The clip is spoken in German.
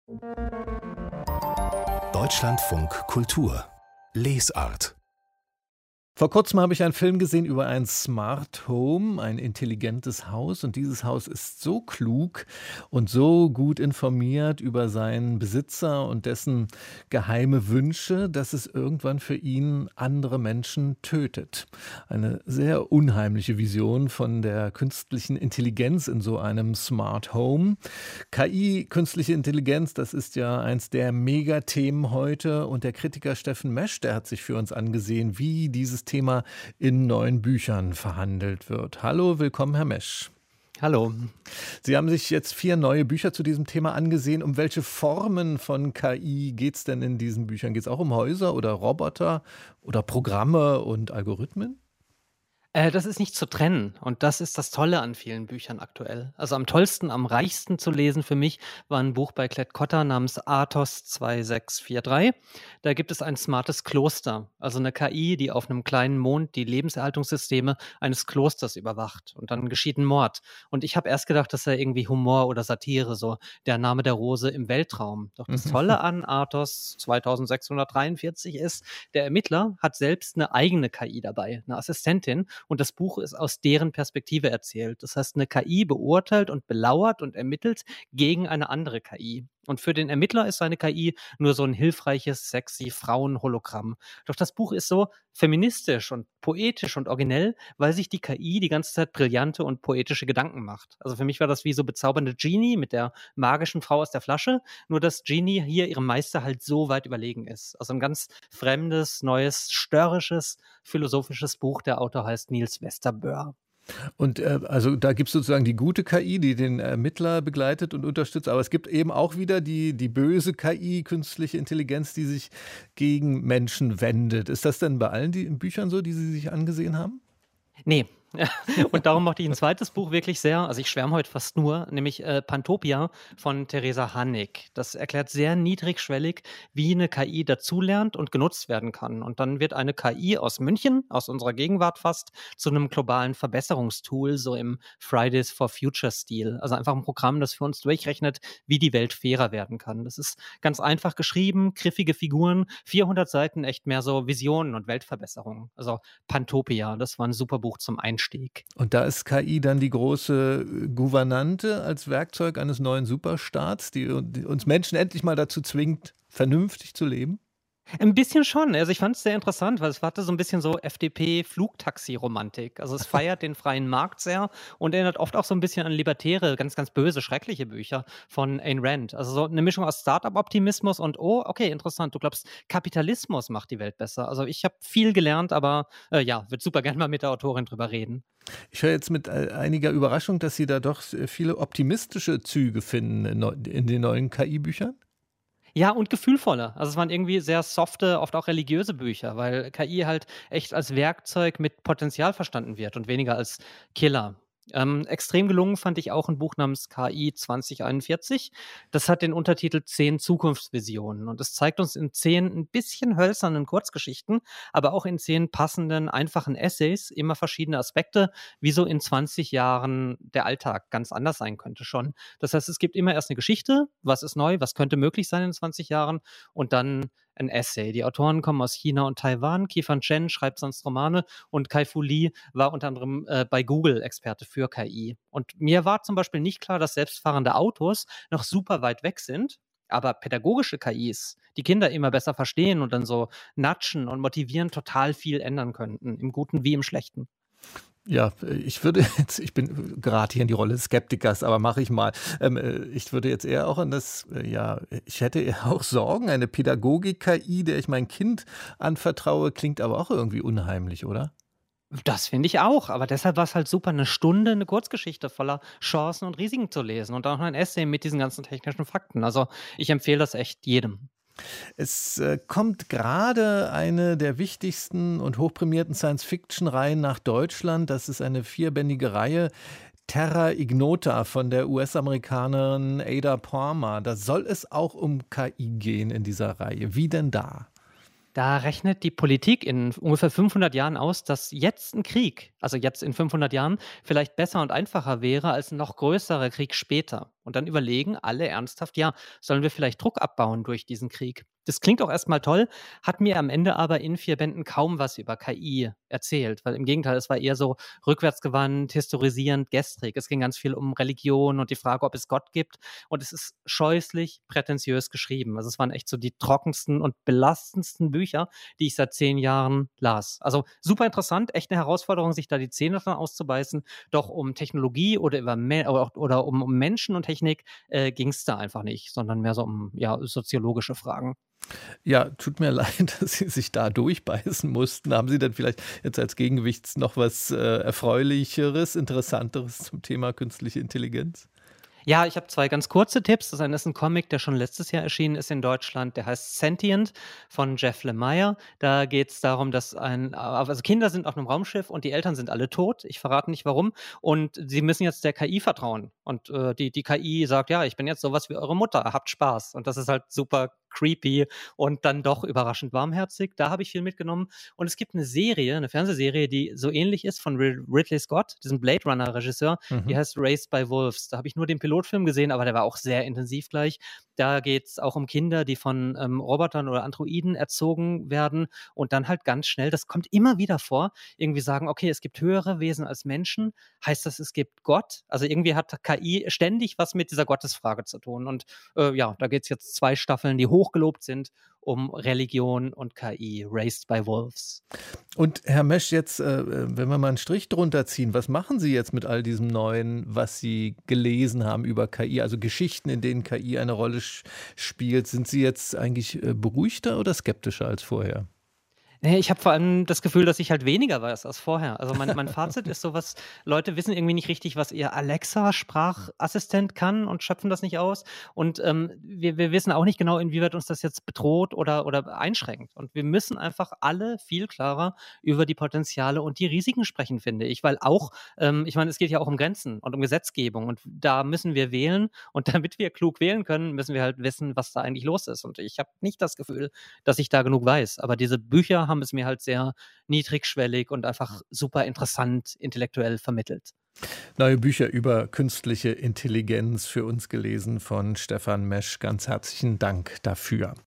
Deutschlandfunk Kultur Lesart. Vor kurzem habe ich einen Film gesehen über ein Smart Home, ein intelligentes Haus. Und dieses Haus ist so klug und so gut informiert über seinen Besitzer und dessen geheime Wünsche, dass es irgendwann für ihn andere Menschen tötet. Eine sehr unheimliche Vision von der künstlichen Intelligenz in so einem Smart Home. KI, künstliche Intelligenz, das ist ja eins der Megathemen heute. Und der Kritiker Steffen Mesch, der hat sich für uns angesehen, wie dieses Thema in neuen Büchern verhandelt wird. Hallo, willkommen, Herr Mesch. Hallo. Sie haben sich jetzt 4 neue Bücher zu diesem Thema angesehen. Um welche Formen von KI geht es denn in diesen Büchern? Geht es auch um Häuser oder Roboter oder Programme und Algorithmen? Das ist nicht zu trennen und das ist das Tolle an vielen Büchern aktuell. Also am tollsten, am reichsten zu lesen für mich war ein Buch bei Klett Cotta namens Athos 2643. Da gibt es ein smartes Kloster, also eine KI, die auf einem kleinen Mond die Lebenserhaltungssysteme eines Klosters überwacht und dann geschieht ein Mord. Und ich habe erst gedacht, das sei irgendwie Humor oder Satire, so der Name der Rose im Weltraum. Doch das Tolle an Athos 2643 ist, der Ermittler hat selbst eine eigene KI dabei, eine Assistentin. Und das Buch ist aus deren Perspektive erzählt. Das heißt, eine KI beurteilt und belauert und ermittelt gegen eine andere KI. Und für den Ermittler ist seine KI nur so ein hilfreiches, sexy Frauenhologramm. Doch das Buch ist so feministisch und poetisch und originell, weil sich die KI die ganze Zeit brillante und poetische Gedanken macht. Also für mich war das wie so bezaubernde Genie mit der magischen Frau aus der Flasche, nur dass Genie hier ihrem Meister halt so weit überlegen ist. Also ein ganz fremdes, neues, störrisches, philosophisches Buch. Der Autor heißt Niels Westerbøhr. Und also da gibt es sozusagen die gute KI, die den Ermittler begleitet und unterstützt. Aber es gibt eben auch wieder die böse KI, künstliche Intelligenz, die sich gegen Menschen wendet. Ist das denn bei allen Büchern so, die Sie sich angesehen haben? Nee. Und darum mochte ich ein zweites Buch wirklich sehr. Also ich schwärme heute fast nur, nämlich Pantopia von Theresa Hanig. Das erklärt sehr niedrigschwellig, wie eine KI dazulernt und genutzt werden kann. Und dann wird eine KI aus München, aus unserer Gegenwart fast, zu einem globalen Verbesserungstool, so im Fridays for Future-Stil. Also einfach ein Programm, das für uns durchrechnet, wie die Welt fairer werden kann. Das ist ganz einfach geschrieben, griffige Figuren, 400 Seiten, echt mehr so Visionen und Weltverbesserungen. Also Pantopia, das war ein super Buch zum Einstieg. Und da ist KI dann die große Gouvernante als Werkzeug eines neuen Superstaats, die uns Menschen endlich mal dazu zwingt, vernünftig zu leben? Ein bisschen schon. Also, ich fand es sehr interessant, weil es hatte so ein bisschen so FDP-Flugtaxi-Romantik. Also, es feiert den freien Markt sehr und erinnert oft auch so ein bisschen an libertäre, ganz, ganz böse, schreckliche Bücher von Ayn Rand. Also, so eine Mischung aus Start-up-Optimismus und: „Oh, okay, interessant, du glaubst, Kapitalismus macht die Welt besser.“ Also, ich habe viel gelernt, aber, ja, würde super gerne mal mit der Autorin drüber reden. Ich höre jetzt mit einiger Überraschung, dass Sie da doch viele optimistische Züge finden in den neuen KI-Büchern. Ja, und gefühlvoller. Also, es waren irgendwie sehr softe, oft auch religiöse Bücher, weil KI halt echt als Werkzeug mit Potenzial verstanden wird und weniger als Killer. Extrem gelungen fand ich auch ein Buch namens KI 2041. Das hat den Untertitel „10 Zukunftsvisionen“ und es zeigt uns in 10 ein bisschen hölzernen Kurzgeschichten, aber auch in 10 passenden, einfachen Essays immer verschiedene Aspekte, wie so in 20 Jahren der Alltag ganz anders sein könnte schon. Das heißt, es gibt immer erst eine Geschichte, was ist neu, was könnte möglich sein in 20 Jahren und dann ein Essay. Die Autoren kommen aus China und Taiwan. Qifan Chen schreibt sonst Romane und Kai-Fu Lee war unter anderem bei Google Experte für KI. Und mir war zum Beispiel nicht klar, dass selbstfahrende Autos noch super weit weg sind. Aber pädagogische KIs, die Kinder immer besser verstehen und dann so nudgen und motivieren, total viel ändern könnten, im Guten wie im Schlechten. Ja, ich bin gerade hier in die Rolle des Skeptikers, aber mache ich mal. Ich würde jetzt eher auch an ich hätte eher auch Sorgen, eine Pädagogik-KI, der ich mein Kind anvertraue, klingt aber auch irgendwie unheimlich, oder? Das finde ich auch, aber deshalb war es halt super, eine Stunde eine Kurzgeschichte voller Chancen und Risiken zu lesen und dann noch ein Essay mit diesen ganzen technischen Fakten. Also, ich empfehle das echt jedem. Es kommt gerade eine der wichtigsten und hochprämierten Science-Fiction-Reihen nach Deutschland. Das ist eine 4-bändige Reihe, Terra Ignota von der US-Amerikanerin Ada Palmer. Da soll es auch um KI gehen in dieser Reihe. Wie denn da? Da rechnet die Politik in ungefähr 500 Jahren aus, dass jetzt ein Krieg, also jetzt in 500 Jahren, vielleicht besser und einfacher wäre als 'n noch größerer Krieg später. Und dann überlegen alle ernsthaft: „Ja, sollen wir vielleicht Druck abbauen durch diesen Krieg?“ Das klingt auch erst mal toll, hat mir am Ende aber in 4 Bänden kaum was über KI erzählt, weil im Gegenteil, es war eher so rückwärtsgewandt, historisierend, gestrig. Es ging ganz viel um Religion und die Frage, ob es Gott gibt. Und es ist scheußlich prätentiös geschrieben. Also, es waren echt so die trockensten und belastendsten Bücher, die ich seit 10 Jahren las. Also, super interessant, echt eine Herausforderung, sich da die Zähne dran auszubeißen. Doch um Technologie oder über Me oder um Menschen und Technik, ging es da einfach nicht, sondern mehr so um, ja, soziologische Fragen. Ja, tut mir leid, dass Sie sich da durchbeißen mussten. Haben Sie denn vielleicht jetzt als Gegengewicht noch was, Erfreulicheres, Interessanteres zum Thema künstliche Intelligenz? Ja, ich habe 2 ganz kurze Tipps. Das eine ist 'n Comic, der schon letztes Jahr erschienen ist in Deutschland, der heißt „Sentient“ von Jeff Lemire. Da geht's darum, dass also Kinder sind auf 'nem Raumschiff und die Eltern sind alle tot. Ich verrate nicht warum. Und sie müssen jetzt der KI vertrauen. Und, die KI sagt: „Ja, ich bin jetzt so was wie eure Mutter, habt Spaß.“ Und das ist halt super creepy und dann doch überraschend warmherzig. Da habe ich viel mitgenommen. Und es gibt 'ne Serie, 'ne Fernsehserie, die so ähnlich ist von Ridley Scott, diesem Blade Runner Regisseur. Die Mhm. heißt „Raised by Wolves“. Da habe ich nur den Pilotfilm gesehen, aber der war auch sehr intensiv gleich. Da geht's auch um Kinder, die von, Robotern oder Androiden erzogen werden und dann halt ganz schnell, das kommt immer wieder vor, irgendwie sagen: „Okay, es gibt höhere Wesen als Menschen. Heißt das, es gibt Gott?“ Also, irgendwie hat KI ständig was mit dieser Gottesfrage zu tun. Und, ja, da geht's jetzt 2 Staffeln, die hochgelobt sind, um Religion und KI, „Raised by Wolves“. Und Herr Mesch, jetzt, wenn wir mal einen Strich drunter ziehen, was machen Sie jetzt mit all diesem Neuen, was Sie gelesen haben über KI, also Geschichten, in denen KI eine Rolle spielt? Sind Sie jetzt eigentlich, beruhigter oder skeptischer als vorher? Ne, ich habe vor allem das Gefühl, dass ich halt weniger weiß als vorher. Also, mein Fazit ist so was, Leute wissen irgendwie nicht richtig, was ihr Alexa-Sprachassistent kann und schöpfen das nicht aus. Und, wir wissen auch nicht genau, inwieweit uns das jetzt bedroht oder einschränkt. Und wir müssen einfach alle viel klarer über die Potenziale und die Risiken sprechen, finde ich. Weil auch ich meine, es geht ja auch um Grenzen und um Gesetzgebung und da müssen wir wählen und damit wir klug wählen können, müssen wir halt wissen, was da eigentlich los ist. Und ich habe nicht das Gefühl, dass ich da genug weiß. Aber diese Bücher haben es mir halt sehr niedrigschwellig und einfach super interessant intellektuell vermittelt. Neue Bücher über künstliche Intelligenz für uns gelesen von Stefan Mesch. Ganz herzlichen Dank dafür.